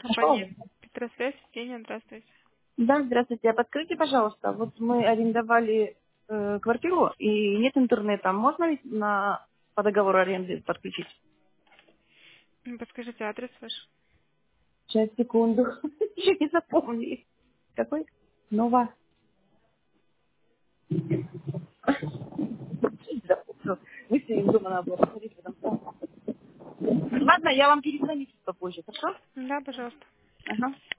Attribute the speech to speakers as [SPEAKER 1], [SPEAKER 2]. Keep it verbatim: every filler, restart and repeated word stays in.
[SPEAKER 1] Что?
[SPEAKER 2] компания Петросвязь. Евгения, здравствуйте.
[SPEAKER 1] Да, здравствуйте. А подскажите, пожалуйста, вот мы арендовали э, квартиру и нет интернета. Можно ли на, по договору аренды подключить?
[SPEAKER 2] М, Подскажите адрес ваш.
[SPEAKER 1] Сейчас, секунду. Еще не запомнили. Какой? Нова. Запомнил. Вы все из дома надо было посмотреть в этом самом. Ладно, я вам перезвоню чуть попозже, хорошо?
[SPEAKER 2] Да, пожалуйста.
[SPEAKER 1] Ага.